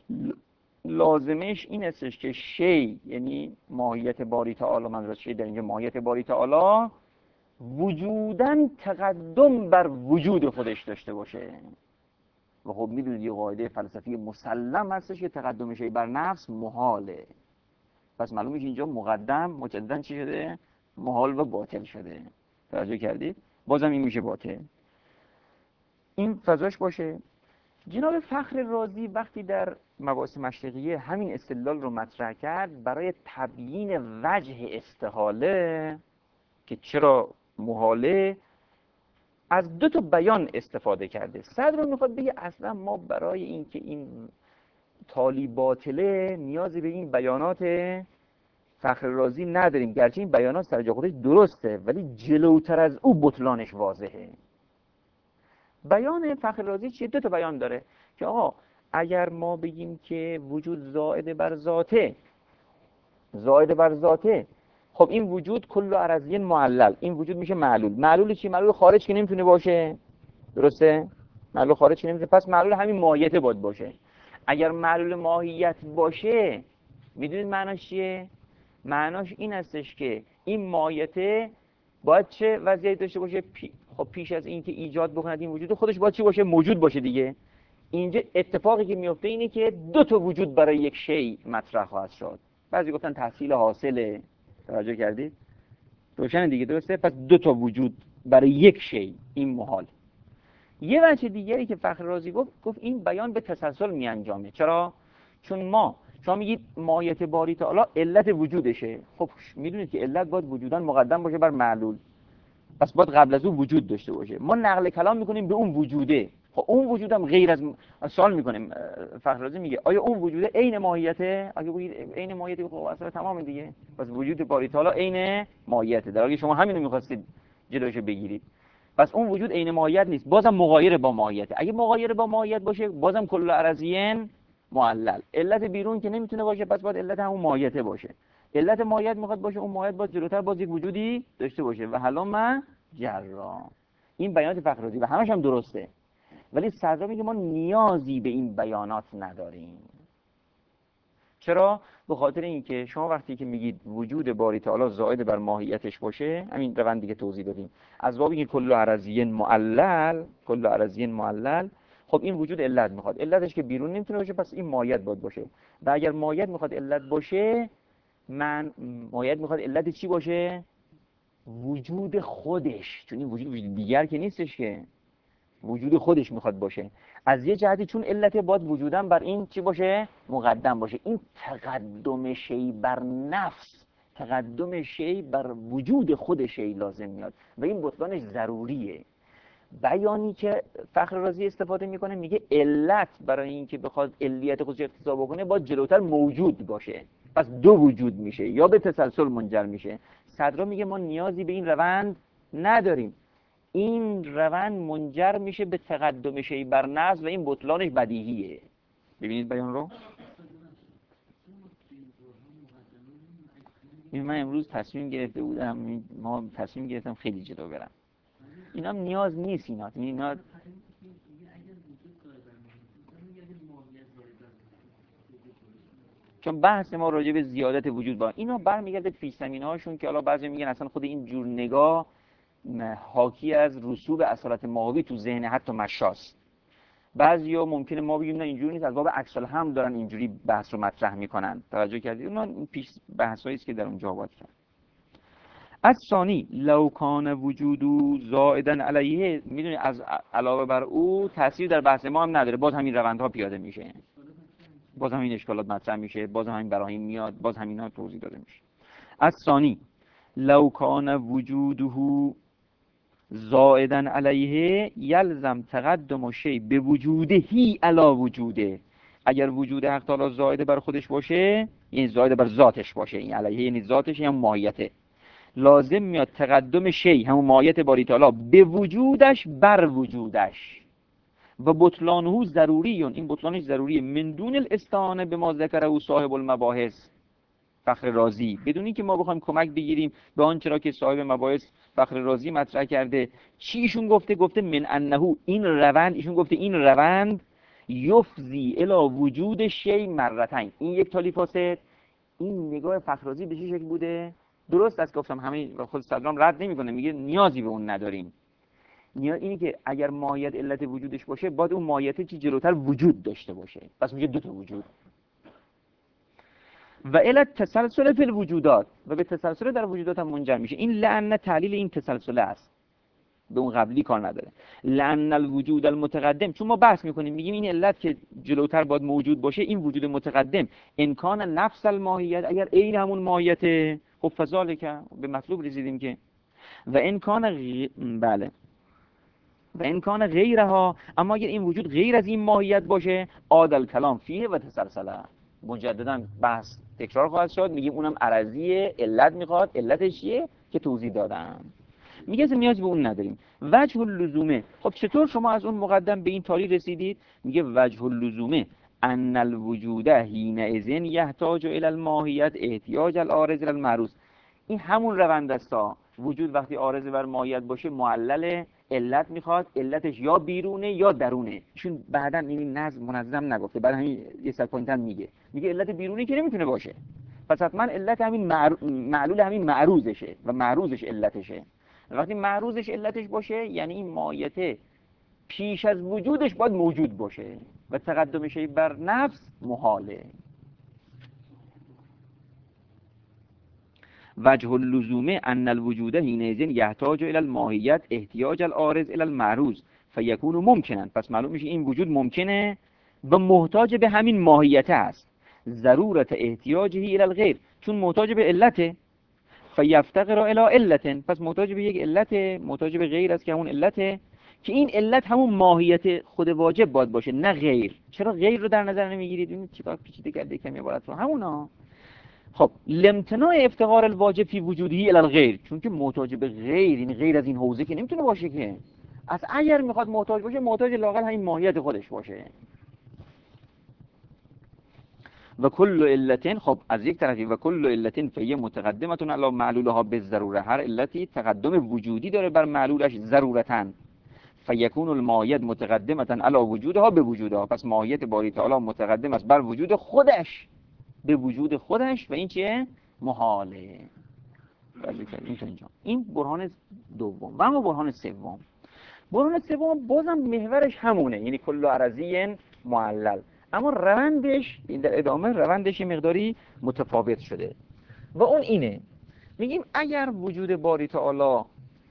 لازمش این استش که شی، یعنی ماهیت باری تعالی، منظور شی در اینجا ماهیت باری تعالی، وجوداً تقدم بر وجود خودش داشته باشه. و خب میدونید یه قاعده فلسفی مسلم هستش که تقدم شی بر نفس محاله. پس معلومه که اینجا مقدم مجدداً چی شده؟ محال و باطل شده. توجه کردید؟ بازم این میشه باطل. این فضاش باشه. جناب فخر رازی وقتی در مباحث مشرقیه همین استدلال رو مطرح کرد برای تبیین وجه استحاله که چرا محاله، از دو تا بیان استفاده کرده. صدر رو میخواد بگه اصلا ما برای اینکه این تالی باطله نیازی به این بیانات فخر رازی نداریم، گرچه این بیانات سر جای خودش درسته ولی جلوتر از او بطلانش واضحه. بیان فخر رازی چیه؟ دو تا بیان داره که آقا اگر ما بگیم که وجود زائد بر ذاته، زائد بر ذاته، خب این وجود کل عرضی معلل، این وجود میشه معلول. معلول چی؟ معلول خارج که نمیتونه باشه، درسته؟ معلول خارج که نمیتونه، پس معلول همین ماهیت باید باشه. اگر معلول ماهیت باشه، میدونید معناش چیه؟ معناش این هستش که این ماهیت باید چه وضعیتی داشته باشه؟ خب پیش از این که ایجاد بکند این وجود، خودش باید چی باشه؟ موجود باشه دیگه. اینجا اتفاقی که میفته اینه که دو تا وجود برای یک شی مطرح خواهد شد. بعضی گفتن تحصیل حاصله. توجه کردید؟ روشن دیگه، درسته؟ پس دو تا وجود برای یک شی، این محال. یه وجه دیگری که فخر رازی گفت این بیان به تسلسل می انجامه. چرا؟ چون شما میگید ماهیت باری تعالی علت وجودشه. خب میدونید که علت باید وجوداً مقدم باشه بر معلول، پس باید قبل از اون وجود داشته باشه. ما نقل کلام میکنیم به اون وجوده. خب اون وجودم غیر از سوال میکنیم، فخر رازی میگه آیا اون وجوده عین ماهیته؟ اگه بگید عین ماهیته خب اصلا تمام دیگه، پس وجود باری تعالی عین ماهیته، در حالی شما همین رو میخواستید جلوشو بگیرید. پس اون وجود عین ماهیت نیست، بازم مغایر با ماهیته. اگه مغایر با ماهیت باشه بازم کل عرضین معلل، علت بیرون که نمیتونه باشه، پس باید علت همون ماهیته باشه. علت ماهیت میخواد باشه، اون ماهیت باید جلوتر باز یک وجودی داشته باشه. و حالا جرا. این بیانات فخر رازی و همش هم درسته، ولی صدرا میگه ما نیازی به این بیانات نداریم. چرا؟ به خاطر اینکه شما وقتی که میگید وجود باری تعالی زائد بر ماهیتش باشه، همین روندی که توضیح دادیم، از بابی که کل عرضین معلل، کل عرضین معلل، خب این وجود علت میخواد، علتش که بیرون نمیتونه باشه، پس این ماهیت باید باشه. و اگر ماهیت میخواد علت باشه، ماهیت میخواد علت چی باشه؟ وجود خودش، چون این وجود دیگر که نیستش، که وجود خودش میخواد باشه. از یه جهتی چون علت باید وجودن بر این چی باشه؟ مقدم باشه. این تقدم شی بر نفس، تقدم شی بر وجود خود شی لازم میاد و این بطلانش ضروریه. بیانی که فخر رازی استفاده میکنه میگه علت برای اینکه بخواد علیت خودش اقتضا بکنه باید جلوتر موجود باشه، پس دو وجود میشه یا به تسلسل منجر میشه. صدرا میگه ما نیازی به این روند نداریم، این روند منجر میشه به تقدم شی بر نفس و این بطلانش بدیهیه. ببینید بیان رو. من امروز تصمیم گرفته بودم، ما تصمیم گرفتم خیلی جلو برم. اینا نیاز نیست، اینا چون بحث ما راجع به زیادت وجود با اینا برمیگرده پیش زمینه هاشون که حالا بعضی میگن اصلا خود این جور نگاه حاکی از رسوب اصالت ماهوی تو ذهن حتی مشاست. بعضیا ممکنه ما بگیم نه اینجوری نیست، از باب عکس الهم دارن اینجوری بحث رو مطرح میکنن. توجه کردید؟ اونا پیش بحثایی است که در اونجا آباد کرد. از ثانی لو کان وجود زائدا علیه، میدونی از علاوه بر او تاثیر در بحث ما هم نداره، باز همین روندها پیاده میشه، باز همین اشکالات مطرح میشه، باز همین براهین میاد، باز همینا توضیح داده میشه. از ثانی لو کان وجوده زائدا علیه یلزم تقدم شی به وجودهی علی وجوده. اگر وجود حق تعالی زائد بر خودش باشه، یعنی زائد بر ذاتش باشه، این علیه یعنی ذاتش، یعنی ماهیته، لازم میاد تقدم شی همون ماهیت باری تعالی به وجودش بر وجودش و بطلانه ضروری، این بطلانش ضروریه، من دون الاستعانه به ما ذکره صاحب المباحث فخر رازی، بدون اینکه ما بخوایم کمک بگیریم به آنچه را که صاحب مباحث فخر رازی مطرح کرده. چی ایشون گفته من انه، این روند، ایشون گفته این روند یفضی الی وجود شی مرتين. این یک تالی فاسد. این نگاه فخر رازی به چه شکل بوده؟ درست است گفتم، همه خود صدرام رد نمیکنه، میگه نیازی به اون نداریم. نیاز اینه که اگر ماهیت علت وجودش باشه باید اون ماهیت چی جلوتر وجود داشته باشه، پس میشه دو تا وجود. و علت تسلسل فی الوجودات، و به تسلسل در وجودات هم منجر میشه. این لعن تعلیل این تسلسل است، به اون قبلی کار نداره. لعن الوجود المتقدم، چون ما بحث میکنیم میگیم این علت که جلوتر باید موجود باشه، این وجود متقدم امکان نفس الماهیت، اگر عین همون ماهیت، خب فذالک به مطلوب رسیدیم که و امکان بله و امکان غیرها، اما اگر این وجود غیر از این ماهیت باشه عادل کلام فیه و تسلسله، مجددا بحث تکرار خواهد شد. میگیم اونم عرضیه، علت میخواد، علتش چیه که توضیح دادم. میگه اصلا نیاز به اون نداریم. وجه اللزومه، خب چطور شما از اون مقدم به این تالی رسیدید؟ میگه وجه اللزومه ان الوجود حینئذ یحتاج الی الماهیت احتیاج العارض الی المعروض. این همون روند است. وجود وقتی عارض بر ماهیت باشه معلل، علت میخواد، علتش یا بیرونه یا درونه. چون بعداً این نظم منظم نگفته، بعد همین یه سر پوینتن میگه علت بیرونی که نمیتونه باشه، پس حتما علت همین معلول همین معروضشه و معروضش علتشه. وقتی معروضش علتش باشه یعنی این ماهیت پیش از وجودش باید موجود باشه و تقدمش بر نفس محاله. وجه اللزوم ان الوجود حینئذ یحتاج الى الماهیت احتیاج العارض الى المعروض فیکون ممکنا، پس معلوم میشه این وجود ممکنه و محتاج به همین ماهیت است. ضرورت احتیاجه الى الغیر، چون محتاج به علته، فیفتقر الى علت، پس محتاج به یک علت، محتاج به غیر است که همون علته، که این علت همون ماهیت خود واجب باید باشه نه غیر. چرا غیر رو در نظر نمیگیرید؟ این چیکار پیچیده کرده کمی عبارت رو همونا. خب لامتناع افتقار الواجب فی وجودی الی الغیر، چون که محتاج به غیر، این غیر از این حوزه که نمیتونه باشه که. از اگر میخواد محتاج باشه محتاج لااقل همین ماهیت خودش باشه. و کل علتین، خب از یک طرفی و کل علتین فیه متقدمتون علی معلولها بالضروره، هر علتی تقدم وجودی داره بر معلولش ضرورتاً، فیکون الماهیت متقدمتاً علی وجودها به وجودها، پس ماهیت باری تعالی متقدم است بر وجود خودش به وجود خودش و این چیه؟ محاله. این برهان دوم. و اما برهان سوم، برهان سوم بازم محورش همونه، یعنی کل عرضی معلل، اما روندش این در ادامه روندش مقداری متفاوت شده و اون اینه، میگیم اگر وجود باری تعالی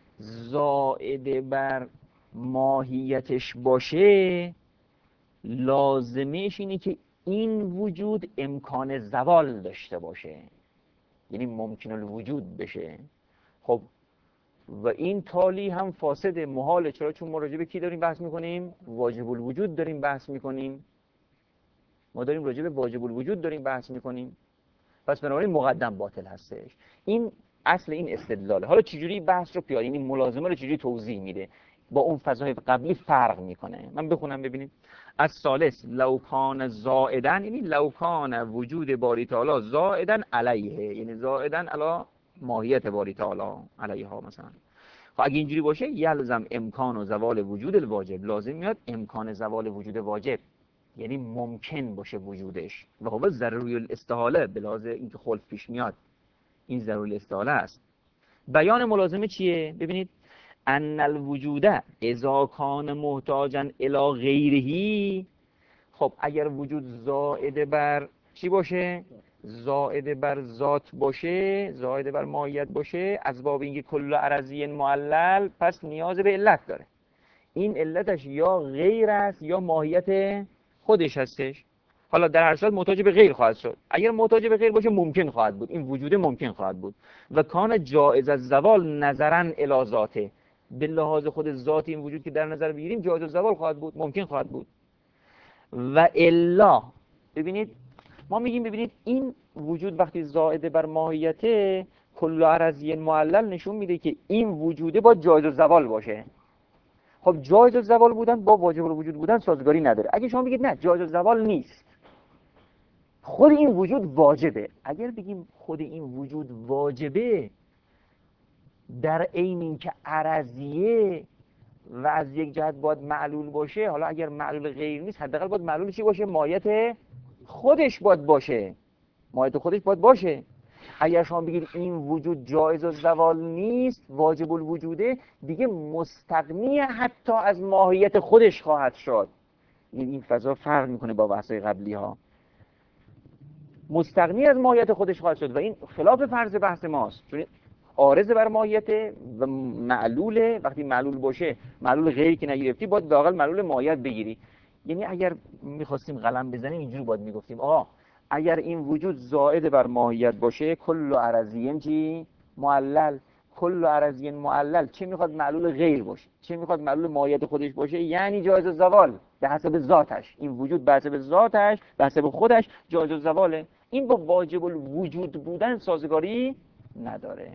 زائد بر ماهیتش باشه لازمش اینه که این وجود امکان زوال داشته باشه، یعنی ممکن الوجود بشه. خب و این تالی هم فاسد محاله. چرا؟ چون ما راجع به کی داریم بحث میکنیم؟ واجب الوجود داریم بحث میکنیم، ما داریم راجع به واجب الوجود داریم بحث میکنیم، پس بنابراین مقدم باطل هستش. این اصل این استدلاله. حالا چجوری بحث رو پیاری، این ملازمه رو چجوری توضیح میده، با اون فضای قبلی فرق میکنه. من بخونم ببینید. از ثالث لو کان زائدا، یعنی لو کان وجود باری تعالی زائدا علیه، یعنی زائدا علی ماهیت باری تعالی علیها مثلا. خب اگه اینجوری باشه یلزم امکان و زوال وجود الواجب، لازم میاد امکان زوال وجود واجب، یعنی ممکن باشه وجودش. و هو ضروری الاستحاله، به لحاظ اینکه خلف پیش میاد این ضروری الاستحاله است. بیان ملازمه چیه؟ ببینید ان الوجود اذا کان محتاجا الی غیره، خب اگر وجود زائد بر چی باشه؟ زائد بر ذات باشه، زائد بر ماهیت باشه، از باب اینکه کل عرضی معلل، پس نیاز به علت داره. این علتش یا غیر است یا ماهیت خودش هستش. حالا در هر صورت محتاج به غیر خواهد شد. اگر محتاج به غیر باشه ممکن خواهد بود، این وجود ممکن خواهد بود. و کان جائز الزوال نظرا الی ذاته، به لحاظ خود ذات این وجود که در نظر بگیریم جایز الزوال خواهد بود، ممکن خواهد بود. و الا، ببینید ما میگیم ببینید این وجود وقتی زائد بر ماهیته کل عرضی معلل نشون میده که این وجوده با جایز الزوال باشه. خب جایز الزوال بودن با واجب الوجود بودن سازگاری نداره. اگه شما بگید نه جایز الزوال نیست، خود این وجود واجبه، اگر بگیم خود این وجود واجبه در عین اینکه عرضیه و از یک جهت باید معلول باشه، حالا اگر معلول غیر نیست حداقل باید معلول چی باشه؟ ماهیت خودش باید باشه، ماهیت خودش باید باشه. اگر شما بگید این وجود جایز الزوال نیست، واجب الوجوده، دیگه مستغنی حتی از ماهیت خودش خواهد شد. این فضا فرق میکنه با بحث‌های قبلی ها. مستغنی از ماهیت خودش خواهد شد و این خلاف فرض بحث ماست، چون عارض بر ماهیت و معلوله. وقتی معلول باشه، معلول غیر که نگرفتی، باید واقعا معلول ماهیت بگیری. یعنی اگر میخواستیم قلم بزنیم اینجوری باید میگفتیم اگر این وجود زائد بر ماهیت باشه، کل عرضی چی؟ معلل. کل عرضی معلل چه میخواد؟ معلول غیر باشه، چه میخواد؟ معلول ماهیت خودش باشه، یعنی جایز الزوال به حسب ذاتش. این وجود به حسب ذاتش، به حسب خودش جایز الزواله. این با واجب الوجود بودن سازگاری نداره.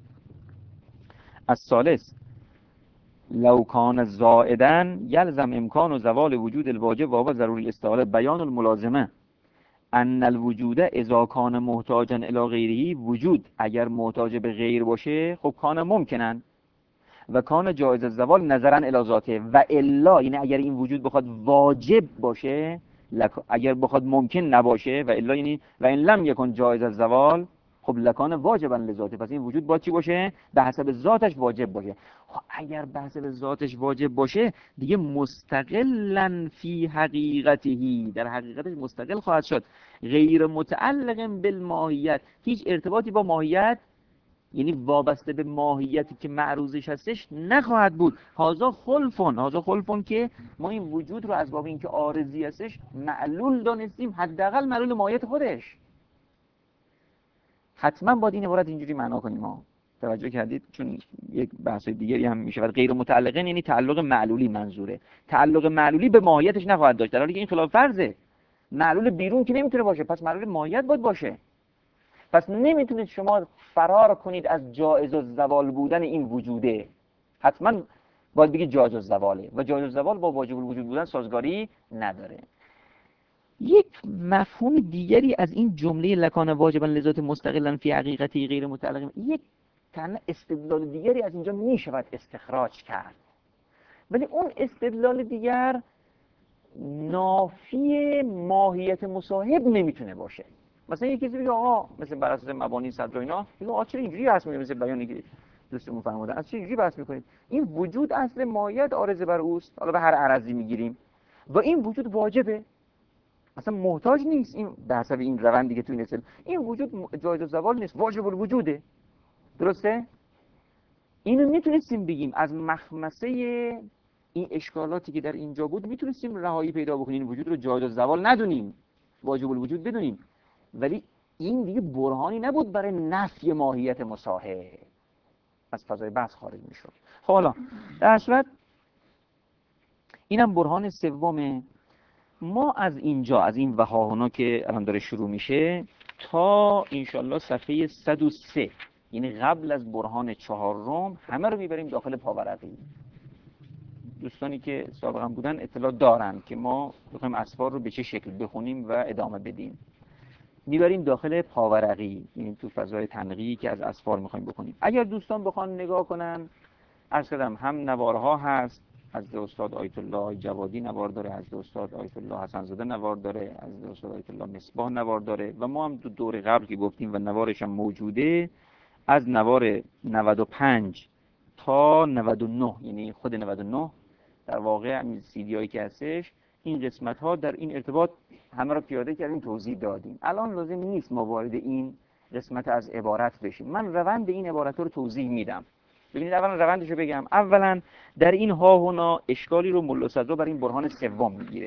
الثالث لو کان زائدا یلزم امکان و زوال وجود الواجب و ضروری استعاره بیان الملازمه ان الوجود اذا کان محتاجا الی غیره. وجود اگر محتاج به غیر باشه، خب کان ممکنن و کان جایز الزوال نظرا الی ذاته و الا، یعنی اگر این وجود بخواد واجب باشه، اگر بخواد ممکن نباشه، و الا یعنی و ان لم یکن جایز الزوال، خب لکان واجبا لذاته، پس این وجود باید چی باشه؟ به حسب ذاتش واجب باشه. خب اگر به حسب ذاتش واجب باشه، دیگه مستقلا فی حقیقته، در حقیقتش مستقل خواهد شد، غیر متعلق بالماهیت، هیچ ارتباطی با ماهیت، یعنی وابسته به ماهیتی که معروضش هستش نخواهد بود. هازا خلفون که ما این وجود رو از باب اینکه عارضی هستش معلول دانستیم، حداقل معلول ماهیت خودش. حتما باید این عبارت اینجوری معنا کنیم. ما توجه کردید؟ چون یک بحث دیگری هم میشه. غیر متعلقه یعنی تعلق معلولی منظوره. تعلق معلولی به ماهیتش نخواهد داشت، در حالی که این خلاف فرضه. معلول بیرون که نمیتونه باشه، پس معلول ماهیت باید باشه. پس نمیتونید شما فرار کنید از جایز الزوال بودن این وجوده. حتما باید بگید جایز الزواله و جایز الزوال با واجب الوجود بودن سازگاری نداره. یک مفهوم دیگری از این جمله لکان واجبا لذات مستقلا فی حقیقتی غیر متعلق، یک استدلال دیگری از اینجا میشود استخراج کرد، ولی اون استدلال دیگر نافی ماهیت مصاحب نمیتونه باشه. مثلا یکی بگه مثلا بر اساس مبانی صدر و اینا، میگه چرا اینجوری بحث می‌کنید؟ مثل بیانی که دوستمون فرمودن، از چه اینجوری بحث می‌کنید؟ این وجود اصل ماهیت عارض بر اوست، حالا به هر عرضی میگیریم، و این وجود واجبه، اصلا محتاج نیست. این به حسب این روندی که تو این این وجود جایز الزوال نیست، واجب الوجوده. درسته؟ اینو میتونستیم بگیم از مخمسه این اشکالاتی که در اینجا بود، میتونستیم رهایی پیدا بکنیم، این وجود رو جایز الزوال ندونیم، واجب الوجود بدونیم. ولی این دیگه برهانی نبود برای نفی ماهیت مصاحب، از فضای بحث خارج میشد. خب حالا در صورت اینم برهان سومه. ما از اینجا، از این وهاهنا که الان داره شروع میشه تا انشالله صفحه 103، یعنی قبل از برهان چهارم، همه رو میبریم داخل پاورقی. دوستانی که سابقا بودن اطلاع دارن که ما بخوایم اسفار رو به چه شکل بخونیم و ادامه بدیم. میبریم داخل پاورقی، یعنی تو فضای تنقیحی که از اسفار میخوایم بکنیم. اگر دوستان بخوان نگاه کنن، عرض کردم هم نوارها هست، از استاد آیت الله جوادی نوار داره، از استاد آیت الله حسن‌زاده نوار داره، از استاد آیت الله مصباح نوار داره، و ما هم تو دور قبل که گفتیم و نوارش هم موجوده، از نوار 95 تا 99، یعنی خود 99 در واقع همین سیدی هایی که هستش، این قسمت ها در این ارتباط همه رو پیاده کردیم، توضیح دادیم. الان لازم نیست ما وارد این قسمت از عبارت بشیم، من روند این عبارت رو توضیح میدم. ببینید اولا روندش رو بگم. اولا در این ها هنا اشکالی رو ملا صدرا بر این برهان سوم میگیره.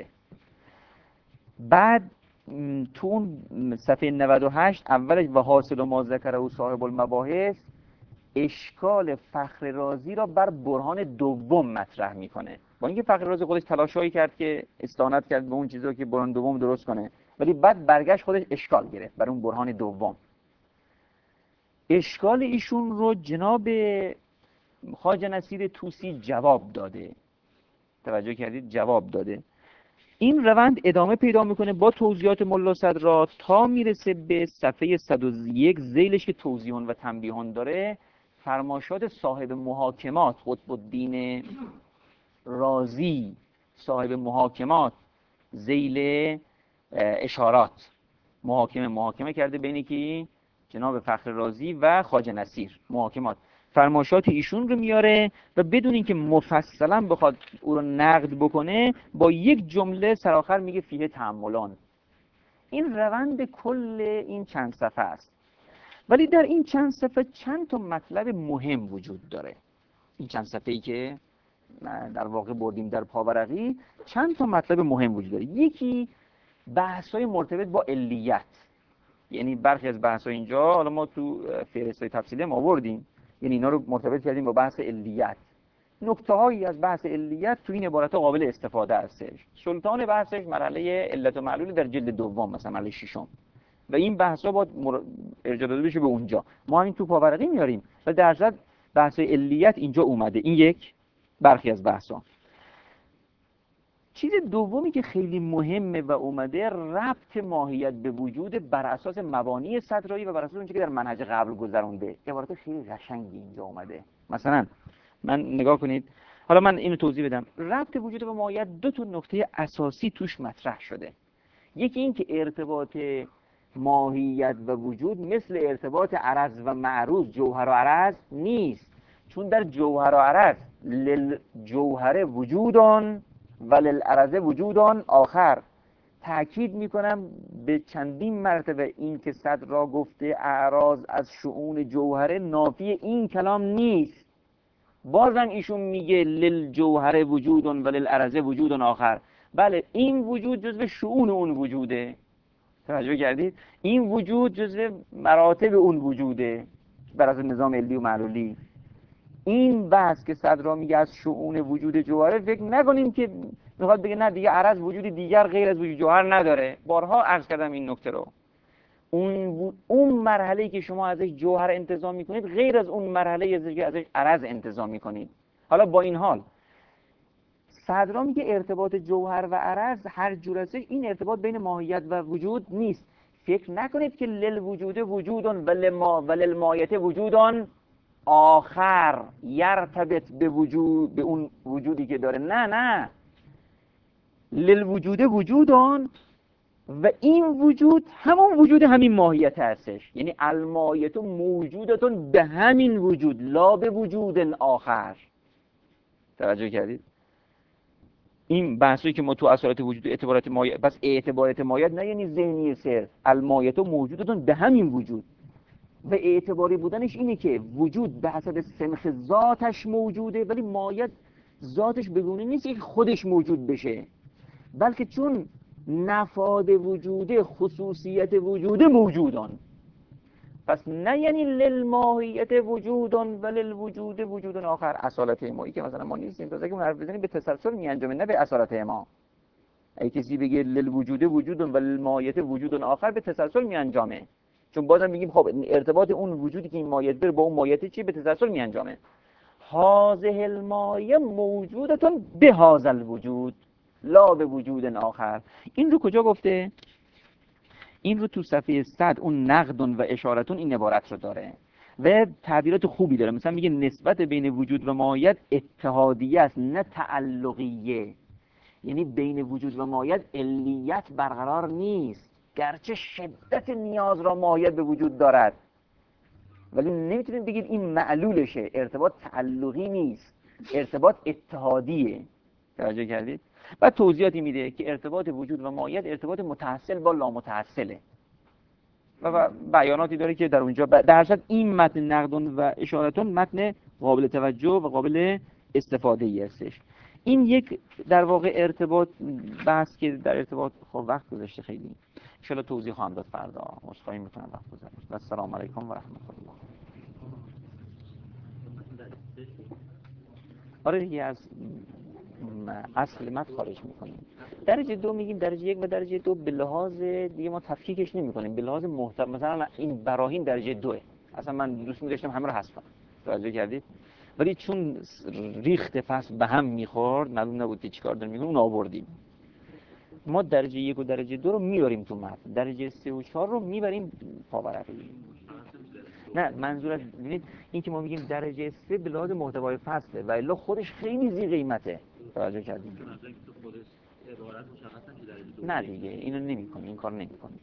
بعد تو اون صفحه 98 اولش و حاصل ما ذکره و صاحب المباحث، اشکال فخر رازی را بر برهان دوم مطرح میکنه. با اینکه فخر رازی خودش تلاشایی کرد که استعانت کرد به اون چیزا که برهان دوم درست کنه، ولی بعد برگشت خودش اشکال گرفت بر اون برهان دوم. اشکال ایشون رو جناب خواجه نصیر طوسی جواب داده. توجه کردید؟ جواب داده. این روند ادامه پیدا میکنه با توضیحات ملا صدرا تا میرسه به صفحه 101 ذیلش که توضیحان و تنبیهان داره. فرماشات صاحب محاکمات قطب الدین رازی، صاحب محاکمات، ذیل اشارات، محاکمه کرده بین کی؟ جناب فخر رازی و خواجه نصیر. محاکمات فرماشات ایشون رو میاره و بدون اینکه مفصلا بخواد او رو نقد بکنه با یک جمله سرآخر میگه فیه تأملان. این روند کل این چند صفحه است. ولی در این چند صفحه چند تا مطلب مهم وجود داره. این چند صفحه‌ای که در واقع بردیم در پاورقی چند تا مطلب مهم وجود داره. یکی بحث‌های مرتبط با علیت، یعنی برخی از بحث‌ها اینجا حالا ما تو فهرست‌های تفصیلی ما آوردیم، یعنی اینا رو مرتبط کردیم با بحث علیت. نکته‌هایی از بحث علیت تو این عبارات قابل استفاده هستش. سلطان بحثش مرحله علت و معلول در جلد دوم، مثلا مرحله ششم، و این بحث‌ها باید ارجاع داده بشه به اونجا. ما همین تو پاورقی میاریم و در ضمن بحث علیت اینجا اومده. این یک برخی از بحث‌ها. چیز دومی که خیلی مهمه و اومده ربط ماهیت به وجود بر اساس مبانی صدرایی و بر اساس اونچه که در منهج قبل گذرونده. عبارات خیلی قشنگی اینجا اومده. مثلا من نگاه کنید، حالا من اینو توضیح بدم. ربط وجود به ماهیت دو تا نکته اساسی توش مطرح شده. یکی این که ارتباط ماهیت و وجود مثل ارتباط عرض و معروض جوهر و عرض نیست، چون در جوهر و عرض للجوهر وجودان و للعرض وجودان آخر. تأکید میکنم به چندین مرتبه این که صدر گفته اعراض از شؤون جوهره نافی این کلام نیست. بازم ایشون میگه للجوهر وجودان و للعرض وجودان آخر. بله، این وجود جزو شؤون اون وجوده. توجه کردید؟ این وجود جزو مراتب اون وجوده بر اساس نظام علی و معلولی. این بحث که صدرا میگه از شؤون وجود جوهره، فکر نکنیم که میخواد بگه نه دیگه عرض وجودی دیگر غیر از وجود جوهر نداره. بارها عرض کردم این نکته رو. اون مرحله‌ای که شما ازش جوهر انتزاع میکنید غیر از اون مرحله که ازش عرض انتزاع میکنید. حالا با این حال صدرا میگه ارتباط جوهر و عرض هر جور ازش این ارتباط بین ماهیت و وجود نیست. فکر نکنید که للوجود وجودان و للماهیت وجودان آخر یرتبط به وجود، به اون وجودی که داره. نه، للوجود وجودان و این وجود همون وجود همین ماهیت هستش. یعنی الماهیت موجودتون به همین وجود، لا به وجود آخر. توجه کردید؟ این بحثی که ما تو اثرات وجود اعتبارات ماهیت، بس اعتبارات ماهیت نه یعنی ذهنی صرف، الماهیت موجودتون به همین وجود. و اعتباری بودنش اینه که وجود به حسب سنخ ذاتش موجوده، ولی ماهیت ذاتش بگونه نیست که خودش موجود بشه، بلکه چون نفاد وجوده، خصوصیت وجوده موجودان. پس نه یعنی للماهیت وجودان و للوجود وجودان آخر. اصالت مایی که مثلا ما نیستیم، تازه که اون حرف بزنیم به تسلسل میانجامه، نه به اصالت ما. اگه کسی بگه للوجود وجودان و للماهیت وجودان آخر به تسلسل میانجامه، چون بازم میگیم خب ارتباط اون وجودی که این ماهیت داره با اون ماهیت چی؟ به تسلسل میانجامه. هذه المایه موجودتون به هذا الوجود لا به وجود آخر. این رو کجا گفته؟ این رو تو صفحه 100 اون نقدون و اشارتون این عبارت رو داره و تعبیرات خوبی داره. مثلا میگه نسبت بین وجود و ماهیت اتحادیه است نه تعلقیه. یعنی بین وجود و ماهیت علیت برقرار نیست، گرچه شدت نیاز را ماهیت به وجود دارد، ولی نمیتونید بگید این معلولشه. ارتباط تعلقی نیست، ارتباط اتحادیه. توجه کردید؟ بعد توضیحاتی میده که ارتباط وجود و ماهیت ارتباط متحصل با لامتحصله و بیاناتی داره که در اونجا در صد این متن نقدون و اشارتون متن قابل توجه و قابل استفاده ای هستش. این یک در واقع ارتباط بحث که در ارتباط خب وقت گذاشته خیلی ان شاء الله توضیح خواهم داد فردا. عذرخواهی میکنم وقت گذشت. و السلام علیکم و رحمت الله. آره دیگه از اصل متن خارج میکنیم. درجه دو میگیم درجه یک و درجه دو به لحاظ دیگه ما تفکیکش نمیکنیم، به لحاظ محتوا. مثلا این براهین درجه دوه، اصلا من دوست می‌داشتم همه رو حذف کنم. توجه کردید؟ ولی چون ریخت فصل به هم می‌خورد، معلوم نبود که چیکار داریم می‌کنیم، اون آوردیم. ما درجه 1 و درجه 2 رو میبریم تو متن، درجه 3 و 4 رو میبریم پاورقی. نه منظور ببینید این که ما میگیم درجه 3 به لحاظ محتوای فصله و الا خودش خیلی زی قیمته. توجه کردیم؟ نه دیگه اینو نمی‌کنیم، این کارو نمی‌کنیم.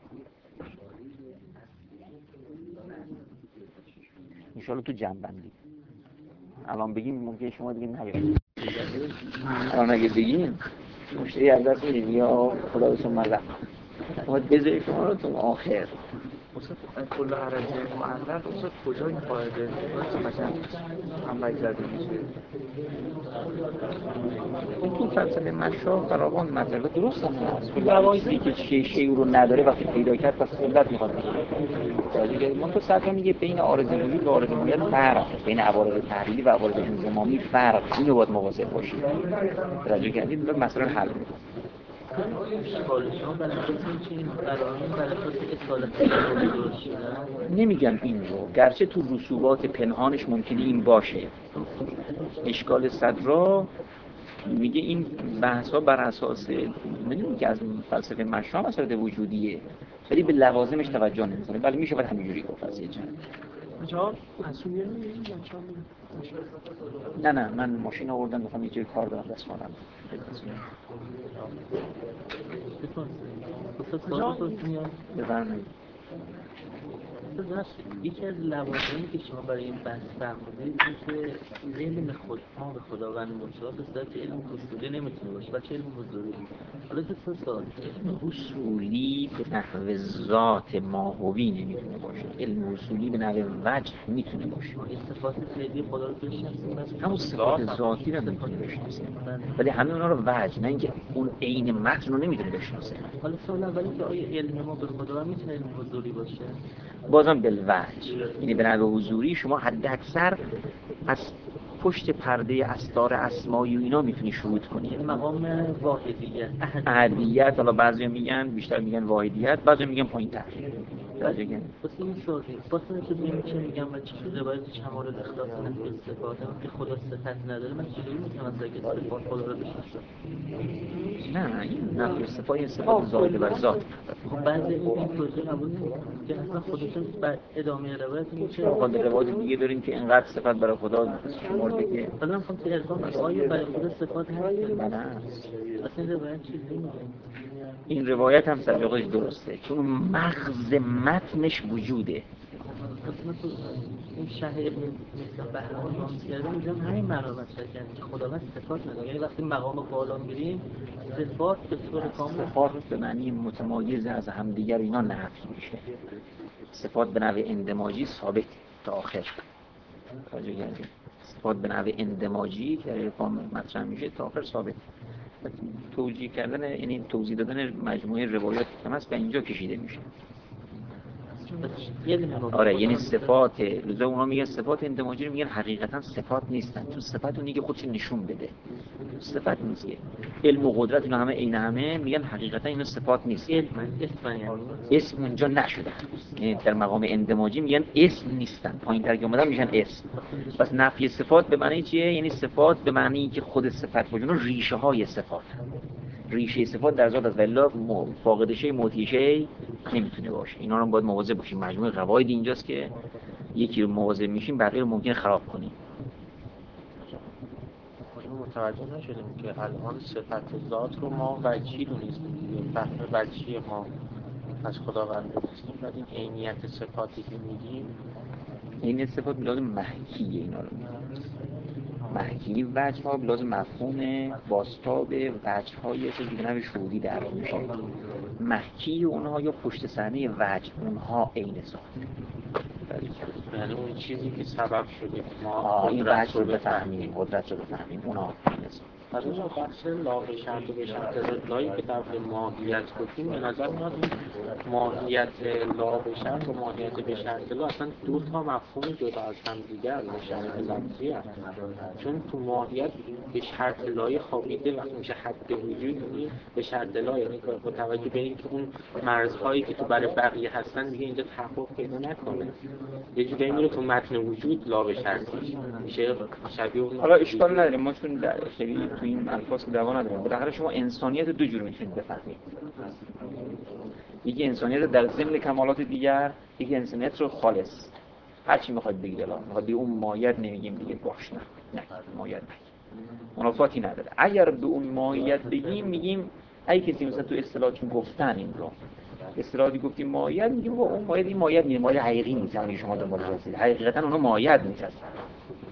ان شاء الله تو جنبندی الان بگیم ممکنه شما دیگه نیایید. الان اگه بگیم مشتری از دست میدیم یا خدا بهتون ملق ما بذاری شما رو تو آخر. استاد کل عرضه معلق استاد کجا این قاعده مثلا هم بگذارده میشه؟ این تو فلسفه مشا فراوان مطلب درست هم هست. لوازمی که شیء رو نداره وقتی پیدا کرد پس خلت میخواد. من تو صدر میگه بین عارض وجود و عارض موجود فرق، بین عوارض تحلیلی و عوارض انضمامی فرق، اینو باید مواظب باشید. توجه کردید مثلا حل میکنه. نمیگم این رو، گرچه تو رسوبات پنهانش ممکنه این باشه. اشکال صدرا میگه این بحث ها بر اساس میدونی که از فلسفه مشا مسائل وجودیه ولی به لوازمش توجه نمیکنه. ولی میشه باید همینجوری گفت از یه جهت. جواب مسئولیت میگیریم نه من ماشین آوردم میخوام یه جای کار دارم دست کنم. بفرمایید. یکی از لوازمی که شما برای این بحث فرمودید این که علم خودها به خداوند مطلق است که علم اصولی نمیتونه باشه بلکه علم حضوری. حالا که سوال اصولی به نحو ذات ماهوی نمیتونه باشه، علم اصولی به نحو وجه میتونه باشه. این صفات فعلی خدا رو بشناسیم، همون صفات ذاتی رو میتونه بشناسه ولی همه اونا رو وجه، نه اینکه اون عین متن رو نمیتونه بشناسه. حالا سوال اولی که آیا علم ما به خداوند میتونه علم حضوری باشه؟ بازم بالوجه، یعنی به نحو حضوری شما حد اکثر از پشت پرده استار اسمایی و اینا میتونی شهود کنی. یعنی مقام واحدیت احدیت، حالا بعضیا میگن بیشتر میگن واحدیت، بعضیا میگن پایین‌تر. واسه این سوالی واسه اینکه ببینیم چه میگم و چه روایت شمال الاخلاص نفی صفات که خدا صفت نداره من چجوری میتونم از اگه صفات خدا رو بشناسم؟ نه این نفی صفات این صفات زائده بر ذات. خب بعضی این توضیح قبول نمی‌کنن که اصلا خودشون بر ادامه روایت میشه خود روایت دیگه داریم که اینقدر صفت برای خدا شمرده که حالا من میخوام که ارقام آیا برای خدا صفات هست؟ بله. اصلا این روایت چیزی نمیگه. این روایت هم سابقش درسته چون مغز متنش وجوده. اصلا تو این شهر مثل بهرام نامز کرده اینجا همین مرامت شکن که خداوند صفات نداره. یعنی وقتی مقام بالا میریم صفات به طور کامل صفات به معنی متمایز از همدیگر اینا نفی میشه. صفات به نحو اندماجی ثابت تا آخر. توجه کردید؟ صفات به نحو اندماجی که ارفان مطرح میشه تا آخر ثابت. توجیه کردن یعنی توضیح دادن مجموعه روایات که هست به اینجا کشیده میشه. آره یعنی صفات لذا اونا میگن صفات اندماجی رو میگن حقیقتا صفات نیستن چون صفات اونی که خودش نشون بده صفت نیست. علم و قدرت اینا همه عین همه میگن حقیقتا اینا صفات نیست. اسم اونجا نشده. یعنی در مقام اندماجی میگن اسم نیستن، پایین‌تر که اومدن میگن اسم. پس نفی صفات به معنی چیه؟ یعنی صفات به معنی که خود صفت باشه، اون ریشه های صفات. ریشه صفات در ذات از والله فاقد شی موتی شی نمیتونه باشه. اینا رو باید مواظب باشیم. مجموعه قواعد اینجاست که یکی رو مواظب میشیم بقیه رو ممکنه خراب کنیم. متوجه نشدیم که الان صفت ذات رو ما وجهی دونستیم دیگه، فهم وجهی ما از خداوند دونستیم و این عینیت صفاتی که میگیم این صفات بلاد محکیه. اینا رو محکی وجه ها بلاد مفهوم بازتاب وجه های چیزی به نوع شهودی در میشه. محکی اونها یا پشت صحنه وجه اونها عین ذات. یعنی اون چیزی که سبب شده که ما این وجه رو بفهمیم، قدرت رو بفهمیم، اونها عین ذات. از اون بحث لا به شرط و به شرط ضدایی که در ماهیت گفتیم به نظر میاد این ماهیت لا به شرط و ماهیت به شرط لا اصلا دو تا مفهوم جدا از هم دیگر مشابه لفظی هست. چون تو ماهیت به شرط لای خوابیده وقتی میشه حد وجود یعنی به شرط لا، یعنی با توجه به اینکه اون مرزهایی که تو برای بقیه هستن دیگه اینجا تحقق پیدا نکنه، یه جوری میره تو متن وجود لا به شرطی میشه شبیه اون. حالا اشکال نداره، ما چون خیلی تو این الفاظ که دعوا نداریم، بالاخره شما انسانیت دو جور میتونید بفهمید. یکی انسانیت در ضمن کمالات دیگر، یکی انسانیت رو خالص. هر چی میخواد بگید، الان میخواد به اون ماهیت نمیگیم دیگه، باش نه ماهیت نگیم، منافاتی نداره. اگر به اون ماهیت بگیم میگیم اگه کسی مثلا تو اصطلاحاتون گفتن این رو اصطلاحی گفتیم ماهیت، میگیم با اون ماهیت این ماهیت نیست، ماهیت حقیقی نیست، همین شما دنبالش هستید، حقیقتا اونها ماهیت نیست اصلا.